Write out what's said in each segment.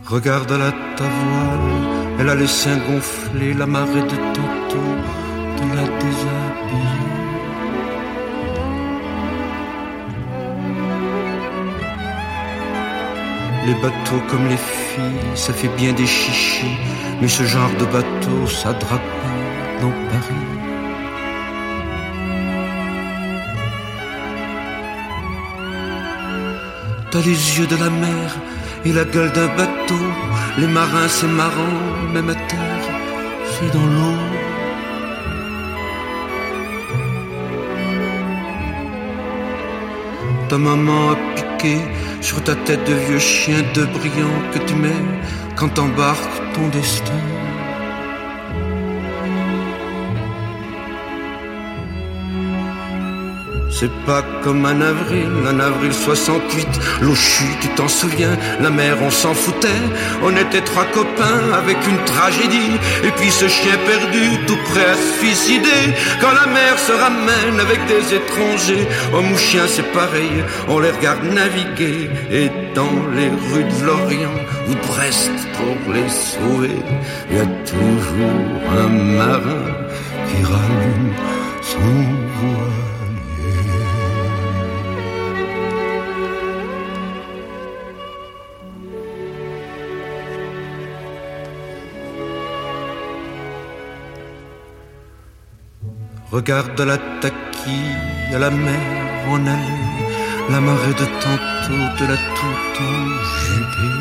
Regarde-la ta voile, elle a les seins gonflés, la marée de tantôt de la déshabiller. Les bateaux comme les filles, ça fait bien des chichis, mais ce genre de bateau, ça drape pas dans Paris. T'as les yeux de la mer et la gueule d'un bateau. Les marins c'est marrant, même à terre, c'est dans l'eau. Ta maman a piqué sur ta tête de vieux chien de brillant que tu mets quand t'embarques ton destin. C'est pas comme un avril 68, l'eau chute, tu t'en souviens, la mer on s'en foutait, on était trois copains avec une tragédie, et puis ce chien perdu tout prêt à se suicider, quand la mer se ramène avec des étrangers, hommes ou chiens c'est pareil, on les regarde naviguer, et dans les rues de Lorient ou de Brest pour les sauver, il y a toujours un marin qui rallume son voile. Regarde la taquille à la mer en allée, la marée de tantôt de la tout enjubée.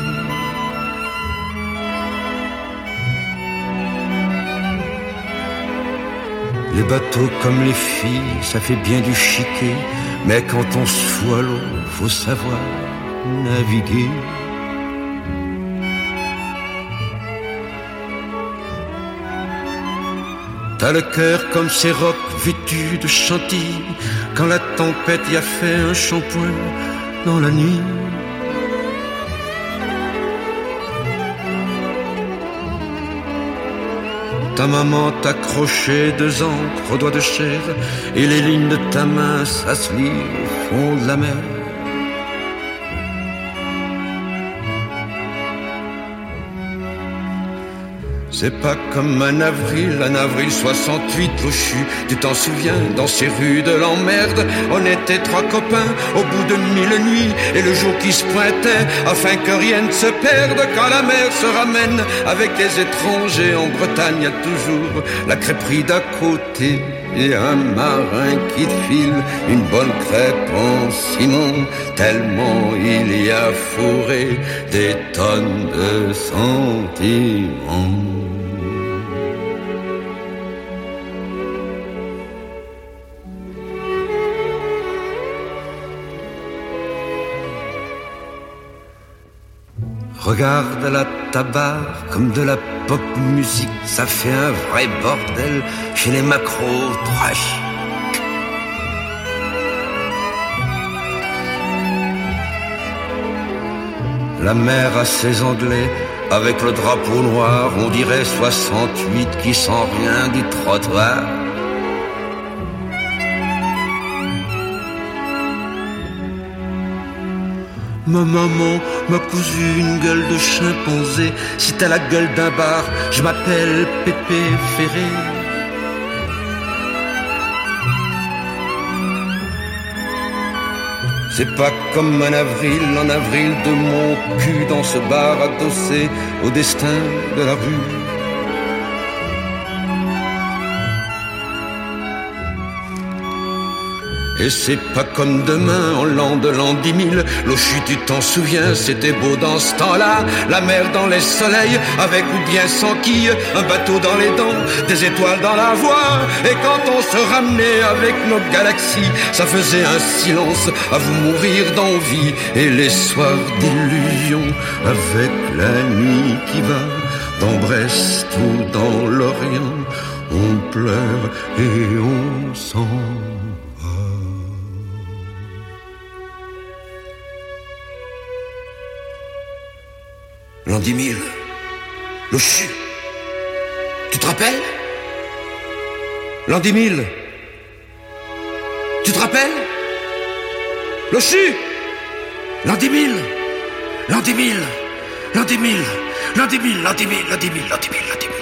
Les bateaux comme les filles, ça fait bien du chiquet, mais quand on se fout à l'eau, faut savoir naviguer. T'as le cœur comme ces rocs vêtus de chantilly, quand la tempête y a fait un shampoing dans la nuit. Ta maman t'accrochait deux encres aux doigts de chair, et les lignes de ta main, ça se lit au fond de la mer. C'est pas comme un avril 68 au CHU, tu t'en souviens, dans ces rues de l'emmerde, on était trois copains au bout de 1000 nuits, et le jour qui se pointait, afin que rien ne se perde, quand la mer se ramène avec les étrangers, en Bretagne y a toujours la crêperie d'à côté, et un marin qui te file une bonne crêpe en ciment, tellement il y a fourré des tonnes de sentiments. Regarde la tabac comme de la pop musique, ça fait un vrai bordel chez les macros trash. La mer a ses Anglais avec le drapeau noir, on dirait 68 qui sent rien du trottoir. Ma maman m'a cousu une gueule de chimpanzé. Si t'as la gueule d'un bar, je m'appelle Pépé Ferré. C'est pas comme un avril, en avril de mon cul dans ce bar adossé au destin de la rue. Et c'est pas comme demain, en l'an de l'an 10 000, l'eau chute, tu t'en souviens, c'était beau dans ce temps-là, la mer dans les soleils, avec ou bien sans quille, un bateau dans les dents, des étoiles dans la voie, et quand on se ramenait avec nos galaxies, ça faisait un silence à vous mourir d'envie, et les soirs d'illusion, avec la nuit qui va, dans Brest ou dans l'Orient, on pleure et on s'en L'an 10 000, le CHU, tu te rappelles? L'an 10 000, tu te rappelles? Le CHU, l'an 10 000, l'an 10 000, l'an des mille, l'an des mille, l'an des mille, l'an des mille, l'an des mille, l'an des mille.